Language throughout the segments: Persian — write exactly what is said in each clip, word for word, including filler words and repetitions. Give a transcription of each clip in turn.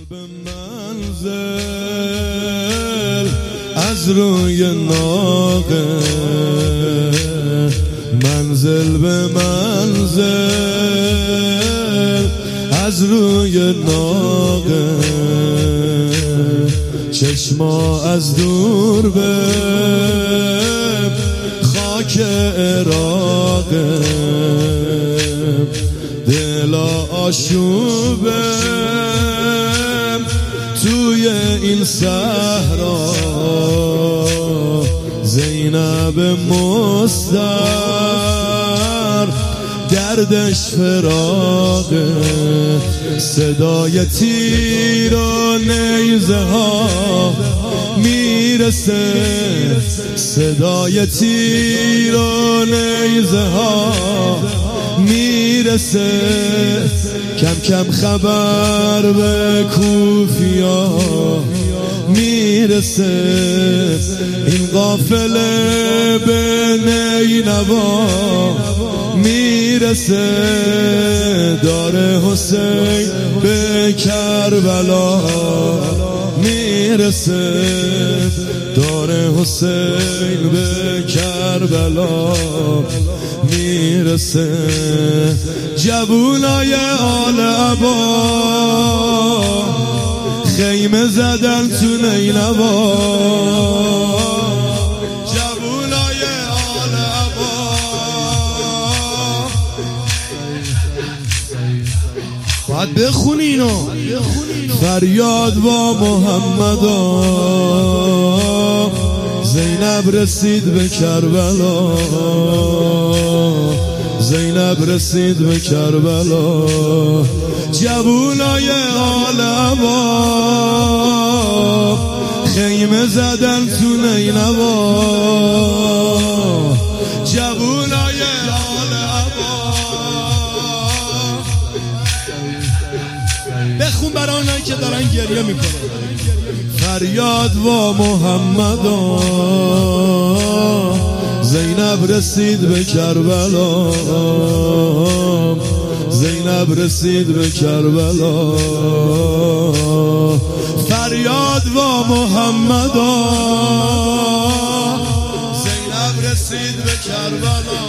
به منزل از روی ناقه، منزل به منزل از روی ناقه، چشما از دور به خاک عراقه، دلا آشوبه توی این صحرا، زینب مستر دردش فراقه، صدای تیر و نیزه ها میرسه، صدای تیر و نیزه ها میرسه، کم کم خبر به کوفیا میرسه، این قافله به نینوا میرسه، دار حسین به کربلا میرسه، دار حسین به کربلا میرسه، جوونای آل عبا خیمه زدن تو نینوا، جوونای آل عبا باید بخونی اینو، فریاد با محمدا، زینب رسید به کربلا، زینب رسید به کربلا، جوونای آل عبا خیمه زدن تو نینوا، جوونای آل عبا. بخون برای اونایی که دارن گریه میکنن، فریاد با محمدا، زینب رسید به کربلا، زینب رسید به کربلا، فریاد با محمدا، زینب رسید به کربلا،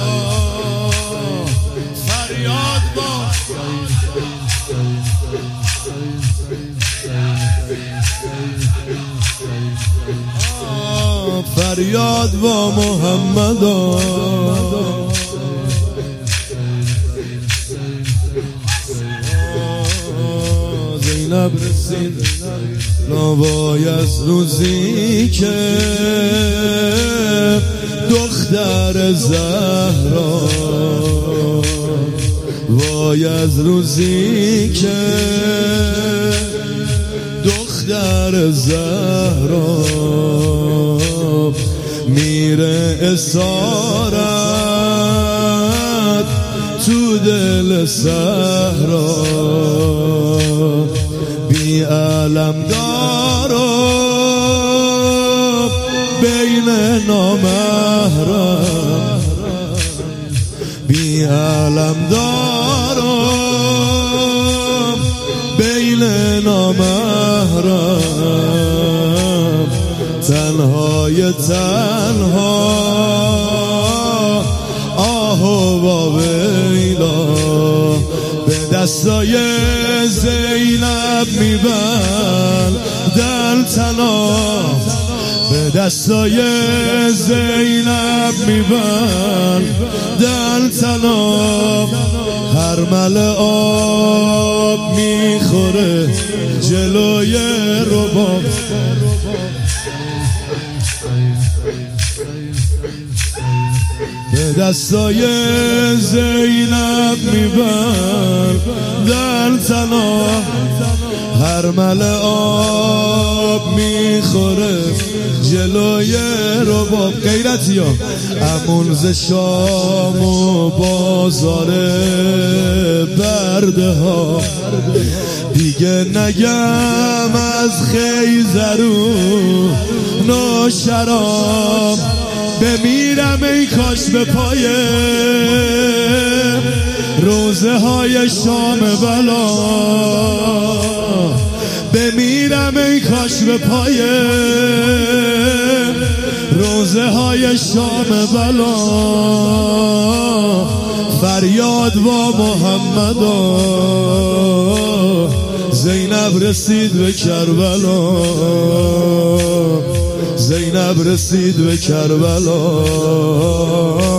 فریاد با فریاد با محمدا، زینب رسید نوای از روزی که دختر زهرا، وای از روزی که دختر زهرا میره اسارت تو دل صحرا، بی علم دارو بین نامحرم، بی علم دارو بین نامحرم، تنهای تنها آهو با ویلا، به دستای زینب میبندن تنها، به دستای زینب میبندن تنها، هر مل آب میخوره جلوی رباب، به دستای زینب میبندن تنها، هر مل آب میخوره جلوی رباب. غیرتی ها امون ز شام و بازار برده ها، دیگه نگم از خیزرون و شراب، بمیرم ای کاش به پای روزه های شام بلا، به پای روزه های شام بلا، فریاد با محمد. زینب رسید به کربلا، زینب رسید به کربلا.